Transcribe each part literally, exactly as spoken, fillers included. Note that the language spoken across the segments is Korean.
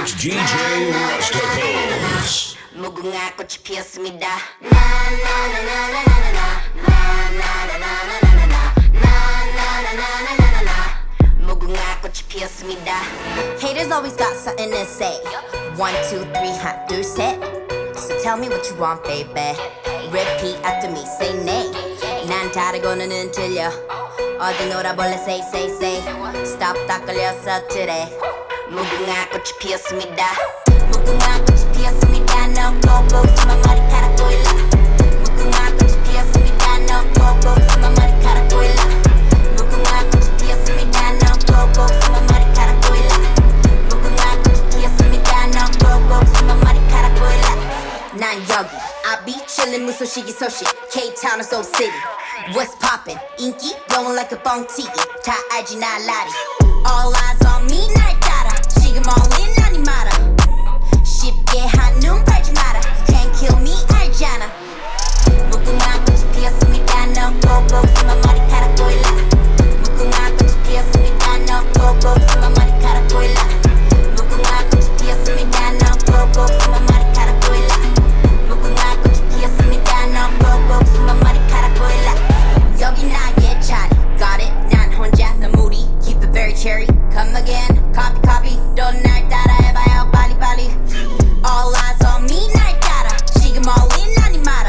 It's 디제이 Rusticals. 무궁화 꽃이 피었습니다. 무궁화 꽃이 피었습니다. Haters always got something to say. One, two, three, hot, 둘, 셋. So tell me what you want, baby. Repeat after me, say nay. 난 다르고는 틀려. 어디 놀아볼래, say, say, say. Stop, 딱 걸렸어, today. 무궁화 꽃이 피었습니다. 무궁화 꽃이 피었습니다. No go go, 숨어 머리카락 보일라. 무궁화 꽃이 피었습니다. No go go, 숨어 머리카락 보일라. 무궁화 꽃이 피었습니다. No go go, 숨어 머리카락 보일라. 무궁화 꽃이 피었습니다. No go go, 숨어 머리카락 보일라. 난 여기 I be chillin' 무소식이 소식 K-Town or Soul City. What's poppin'? 인기 going like a 뻥튀기 다 알지 나 라리. All eyes on me 날 따라 지금 all in 아니 마라. 쉽게 한눈 팔지 마라. Can't kill me 알잖아. 무궁화 꽃이 피었습니다. No go go, 숨어 머리카락 보일라. 무궁화 꽃이 피었습니다. No go go, 숨어 머리카락 보일라. 무궁화 꽃이 피었습니다. No go go, 숨어 머리카락 보일라. 무궁화 꽃이 피었습니다. No go go, 숨어 머리카락 보일라. 여기 나의 자리 Got it 난 혼자 넌 무리 Keep it very cherry Come again Copy copy 넌 날 따라해봐요 빨리 빨리 All eyes on me 날 따라 지금 all in 아니 마라.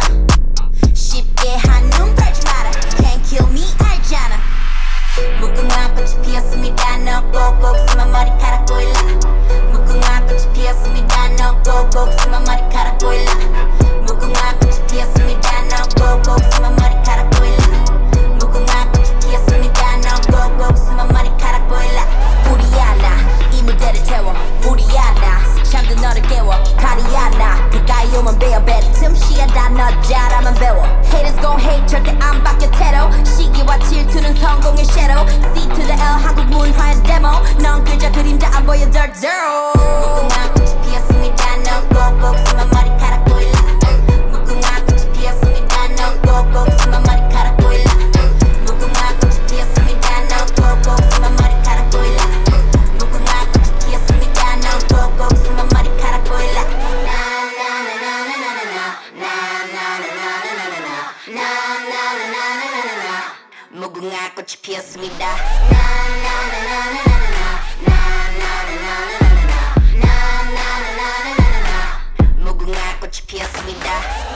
쉽게 한눈 팔지 마라. Can't kill me 알잖아. 무궁화 꽃이 피었습니다. No go go, 숨어 머리카락 보일라. 무궁화 꽃이 피었습니다. No go go, 숨어 머리카락 보일라. 무궁화 꽃이 피었습니다. No go go, 숨어 머리카락 보일라. 무궁화 꽃이 피었습니다. No go go, 숨어 머리카락 보일라. 우리야 나 이 무대를 태워 우리야 나 잠든 너를 깨워 가리야 나 가까이 오면 배워 배틈시야 다너 잘하면 배워. Haters gon' hate 절대 안 바뀌어 태도. 시기와 질투는 성공의 shadow. C to the L 한국 문화의 데모. 넌 그저 그림자 안 보여 dirt zero. 무궁화 꽃이 피었습니다. No go go, 숨어 머리카락 보일라. 무궁화 꽃이 피었습니다. No go go, 숨어 머리카락 보일라. 무궁화 꽃이 피었습니다. No go go, 숨어 머리카락 보일라. 무궁화 꽃이 피었습니다. No go go, 숨어 머리카락 보일라. 무궁화 꽃이 피었습니다. 무궁화 꽃이 피었습니다.